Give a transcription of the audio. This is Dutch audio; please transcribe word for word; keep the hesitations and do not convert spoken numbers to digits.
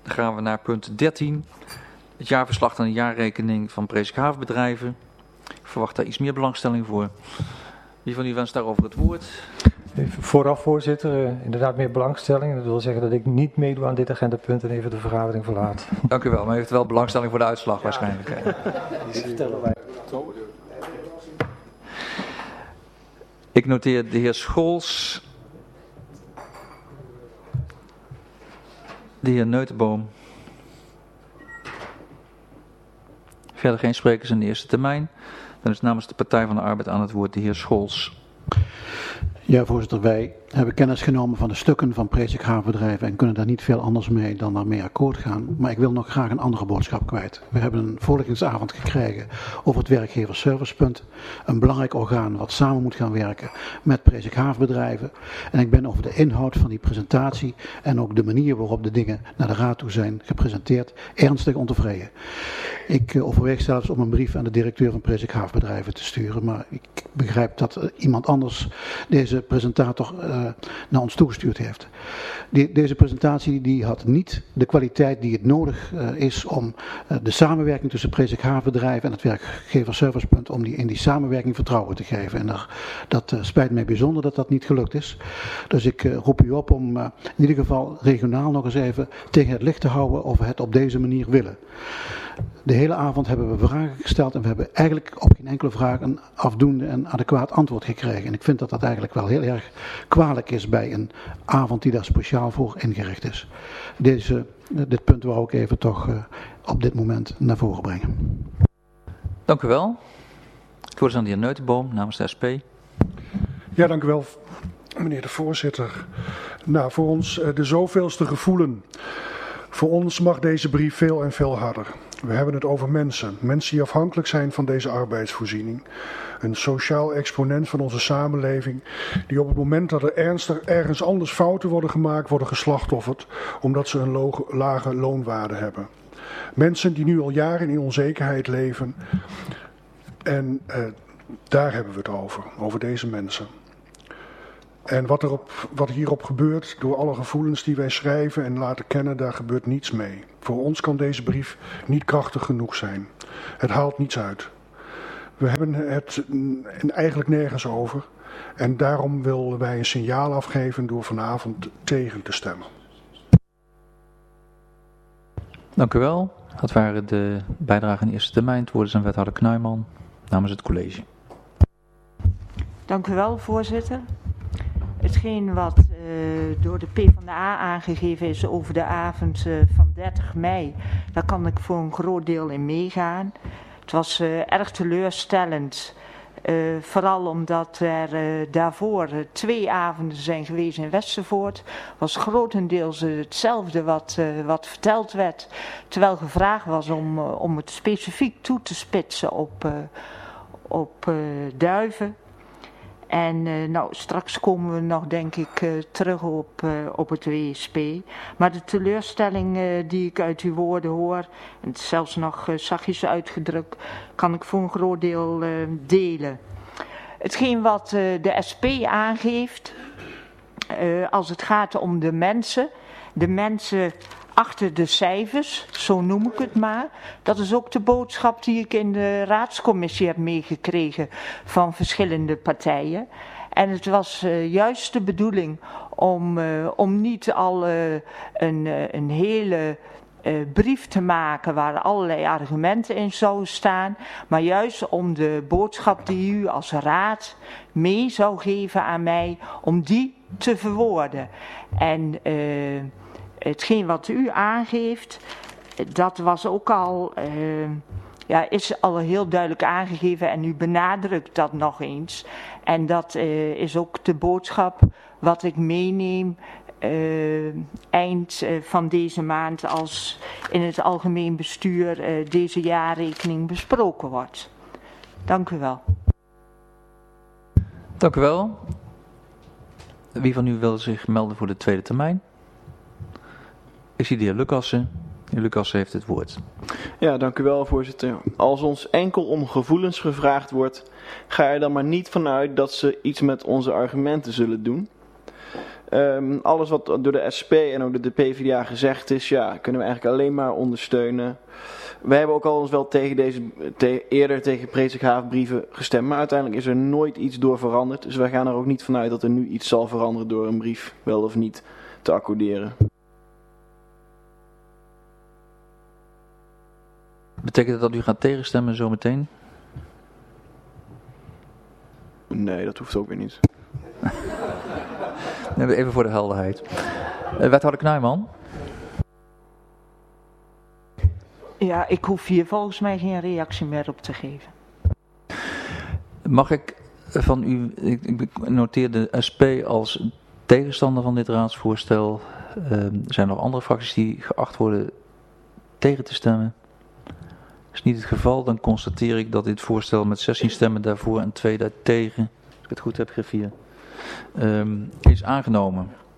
Dan gaan we naar punt dertien. Het jaarverslag en de jaarrekening van Presikhaaf Havenbedrijven. Ik verwacht daar iets meer belangstelling voor. Wie van u wenst daarover het woord? Even vooraf, voorzitter, uh, inderdaad meer belangstelling. Dat wil zeggen dat ik niet meedoe aan dit agendapunt en even de vergadering verlaat. Dank u wel, maar u heeft wel belangstelling voor de uitslag ja, waarschijnlijk. Ja. Die vertellen wij. Ik noteer de heer Scholz, de heer Neutenboom. Verder geen sprekers in de eerste termijn. Dan is namens de Partij van de Arbeid aan het woord de heer Scholz. Ja, voorzitter, wij hebben kennis genomen van de stukken van Presikhaaf Havenbedrijven en kunnen daar niet veel anders mee dan daarmee akkoord gaan. Maar ik wil nog graag een andere boodschap kwijt. We hebben een voorlichtingsavond gekregen over het werkgeversservicepunt. Een belangrijk orgaan wat samen moet gaan werken met Presikhaaf Havenbedrijven. En ik ben over de inhoud van die presentatie en ook de manier waarop de dingen naar de raad toe zijn gepresenteerd ernstig ontevreden. Ik uh, overweeg zelfs om een brief aan de directeur van Presikhaaf Havenbedrijven te sturen. Maar ik begrijp dat uh, iemand anders deze presentator uh, naar ons toegestuurd heeft. Die, deze presentatie die had niet de kwaliteit die het nodig uh, is om uh, de samenwerking tussen Presikhaaf Havenbedrijven en het werkgeverservicepunt, om die, in die samenwerking vertrouwen te geven. En er, dat uh, spijt mij bijzonder dat dat niet gelukt is. Dus ik uh, roep u op om uh, in ieder geval regionaal nog eens even tegen het licht te houden of we het op deze manier willen. De hele avond hebben we vragen gesteld en we hebben eigenlijk op geen enkele vraag een afdoende en adequaat antwoord gekregen. En ik vind dat dat eigenlijk wel heel erg kwalijk is bij een avond die daar speciaal voor ingericht is. Deze, dit punt wou ik even toch uh, op dit moment naar voren brengen. Dank u wel. Het woord is aan de heer Neutenboom namens de S P. Ja, dank u wel, meneer de voorzitter. Nou, voor ons uh, de zoveelste gevoelen. Voor ons mag deze brief veel en veel harder. We hebben het over mensen. Mensen die afhankelijk zijn van deze arbeidsvoorziening. Een sociaal exponent van onze samenleving. Die op het moment dat er ernstig ergens anders fouten worden gemaakt, worden geslachtofferd. Omdat ze een lo- lage loonwaarde hebben. Mensen die nu al jaren in onzekerheid leven. En uh, daar hebben we het over. Over deze mensen. En wat, er op, wat hierop gebeurt, door alle gevoelens die wij schrijven en laten kennen, daar gebeurt niets mee. Voor ons kan deze brief niet krachtig genoeg zijn. Het haalt niets uit. We hebben het eigenlijk nergens over. En daarom willen wij een signaal afgeven door vanavond tegen te stemmen. Dank u wel. Dat waren de bijdragen in de eerste termijn. Het woord is aan wethouder Knuijman namens het college. Dank u wel, voorzitter. Hetgeen wat uh, door de PvdA aangegeven is over de avond uh, van dertig mei, daar kan ik voor een groot deel in meegaan. Het was uh, erg teleurstellend, uh, vooral omdat er uh, daarvoor uh, twee avonden zijn geweest in Westervoort. Was grotendeels uh, hetzelfde wat, uh, wat verteld werd, terwijl gevraagd was om, uh, om het specifiek toe te spitsen op, uh, op uh, Duiven. En uh, nou, straks komen we nog, denk ik, uh, terug op, uh, op het W S P. Maar de teleurstelling uh, die ik uit uw woorden hoor, en het is zelfs nog uh, zachtjes uitgedrukt, kan ik voor een groot deel uh, delen. Hetgeen wat uh, de S P aangeeft, uh, als het gaat om de mensen, de mensen achter de cijfers, zo noem ik het maar. Dat is ook de boodschap die ik in de raadscommissie heb meegekregen van verschillende partijen. En het was uh, juist de bedoeling om, uh, om niet al uh, een, uh, een hele uh, brief te maken waar allerlei argumenten in zouden staan. Maar juist om de boodschap die u als raad mee zou geven aan mij, om die te verwoorden. En Uh, hetgeen wat u aangeeft, dat was ook al, uh, ja, is al heel duidelijk aangegeven en u benadrukt dat nog eens. En dat uh, is ook de boodschap wat ik meeneem uh, eind uh, van deze maand als in het algemeen bestuur uh, deze jaarrekening besproken wordt. Dank u wel. Dank u wel. Wie van u wil zich melden voor de tweede termijn? Ik zie de heer Lucassen. De heer Lucassen heeft het woord. Ja, dank u wel, voorzitter. Als ons enkel om gevoelens gevraagd wordt, ga er dan maar niet vanuit dat ze iets met onze argumenten zullen doen. Um, alles wat door de S P en ook door de P v d A gezegd is, ja, kunnen we eigenlijk alleen maar ondersteunen. Wij hebben ook al eens wel tegen deze, te, eerder tegen Presikhaaf-brieven gestemd, maar uiteindelijk is er nooit iets door veranderd. Dus wij gaan er ook niet vanuit dat er nu iets zal veranderen door een brief wel of niet te accorderen. Betekent dat dat u gaat tegenstemmen zometeen? Nee, dat hoeft ook weer niet. Even voor de helderheid. Uh, wethouder Knuijman. Ja, ik hoef hier volgens mij geen reactie meer op te geven. Mag ik van u, ik, ik noteer de S P als tegenstander van dit raadsvoorstel. Uh, er zijn nog andere fracties die geacht worden tegen te stemmen. Is niet het geval, dan constateer ik dat dit voorstel met zestien stemmen daarvoor en twee daartegen, als ik het goed heb, griffier, um, is aangenomen.